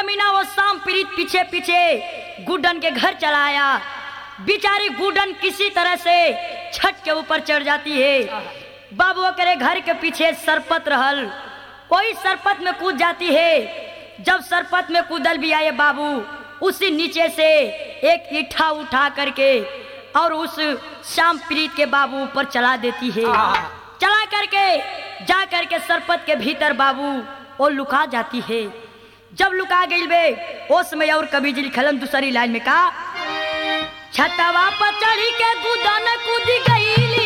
कमीना वो शाम प्रीत पीछे पीछे गुड्डन के घर चला आया। बेचारी गुड्डन किसी तरह से छत के ऊपर चढ़ जाती है। बाबू करे घर के पीछे सरपत रहल, कोई सरपत में कूद जाती है। जब सरपत में कूदल भी आए बाबू उसी नीचे से एक ईंटा उठा करके और उस शाम प्रीत के बाबू ऊपर चला देती है। चला करके जा करके सरपत के भीतर बाबू वो लुका जाती है। जब लुका गई बे उस समय और कवि जी लिखलन दूसरी लाइन में का छतवा पर चढ़ी के गुदन कूद गईली,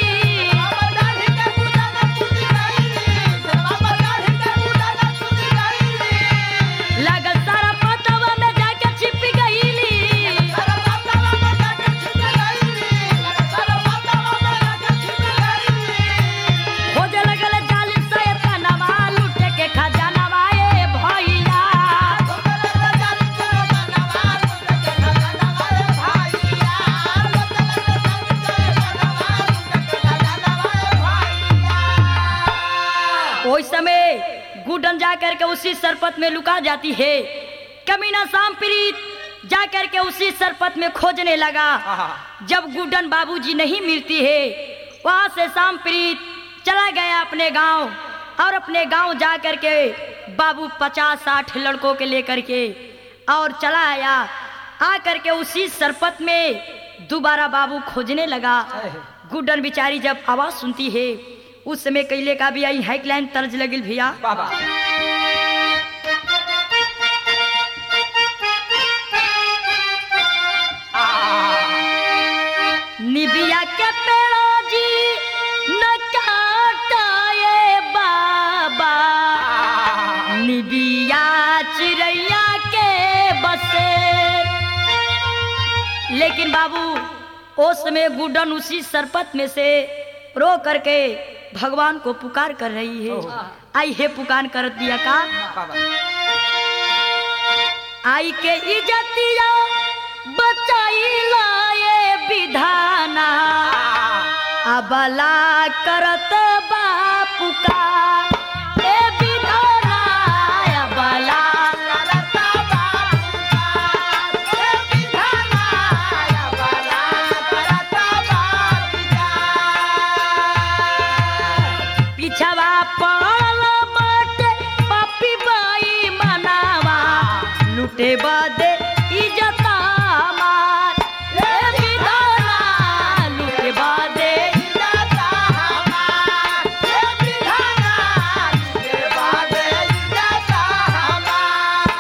लगल सारा पतवा में जाके छिप गईली, खोजे लगल जालिम शैतानवा लूटे के खजानवा ए भैया। उस समय गुड्डन जा करके उसी सरपत में लुका जाती है। कमीना शाम प्रीत जा करके उसी सरपत में खोजने लगा। जब गुड्डन बाबूजी नहीं मिलती है वहां से शाम प्रीत चला गया अपने गांव और अपने गांव जा करके बाबू 50-60 लड़कों के लेकर के और चला आया। आ करके उसी सरपत में दोबारा बाबू खोजने लगा। गुड्डन बेचारी जब आवाज सुनती है उस समय कैले का भी आई हाईलाइन तर्ज लगिल भैया। निबिया के पेड़ो जी न काटाए बाबा, निबिया चिड़ैया के बसे। लेकिन बाबू उस समय गुड्डन उसी सरपत में से रो करके भगवान को पुकार कर रही है। आई है पुकार कर दिया का आई के इज्जतिया बचाई लाए विधाना, अबला करत बापू का ए विधाना, अबला करत बापू का ए विधाना, अबला करत बापू का। पिछवा पड़ल बाटे पापी बाई मनावा, लुटे बदे इज्जत हमार ए विधाना, लुटे बदे इज्जत हमार ए विधाना, लुटे बदे इज्जत हमार।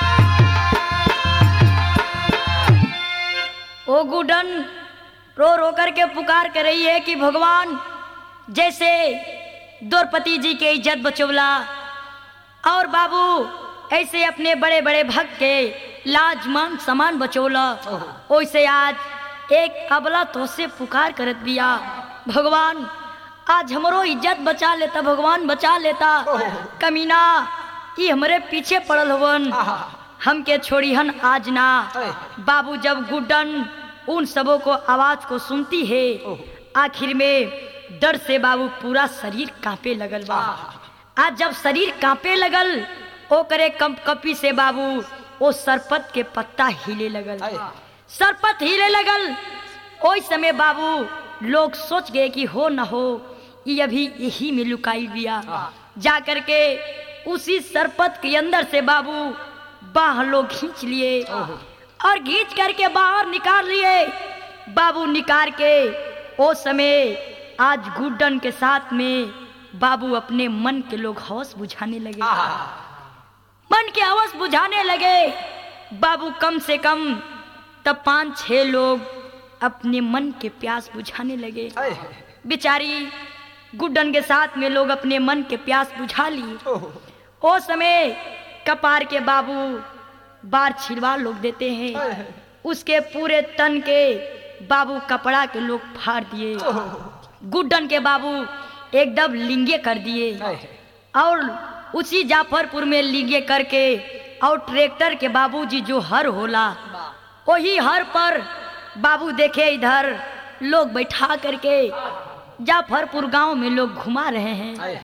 ओ गुड्डन रो रो करके पुकार कर रही है कि भगवान जैसे द्रौपदी जी के इज्जत बचौला और बाबू ऐसे अपने बड़े बड़े भक्त के लाज मान सम्मान बचौला, वैसे आज एक अबला तो से पुकार करत दिया। भगवान आज हमरो इज्जत बचा लेता, भगवान बचा लेता। कमीना ये हमरे पीछे पड़ल हवन, हमके छोड़ी हन आज ना। बाबू जब गुड्डन उन सबों को आवाज को सुनती है आखिर में डर से बाबू पूरा शरीर कांपे लगल बा। आज जब शरीर कांपे लगल ओ करे कंपकपी से बाबू ओ सरपत के पत्ता हिले लगल, सरपत हिले लगल। ओई समय बाबू लोग सोच गए कि हो न हो ये अभी यही में लुकाई दिया। जा करके उसी सरपत के अंदर से बाबू बाह लोग खींच लिए और खींच करके बाहर निकाल लिए। बाबू निकाल के ओ समय आज गुड्डन के साथ में बाबू अपने मन के लोग हौस बुझाने लगे, मन के हवस बुझाने लगे। बाबू कम से कम तब 5-6 लोग अपने मन के प्यास बुझाने लगे। बेचारी गुड्डन के साथ में लोग अपने मन के प्यास बुझा ली। ओ समय कपार के बाबू बार छिड़वा लोग देते हैं, उसके पूरे तन के बाबू कपड़ा के लोग फाड़ दिए। गुड्डन के बाबू एकदम लिंगे कर दिए और उसी जाफरपुर में लिंगे करके और ट्रैक्टर के बाबूजी जो हर होला वही हर पर बाबू देखे इधर लोग बैठा करके जाफरपुर गांव में लोग घुमा रहे हैं।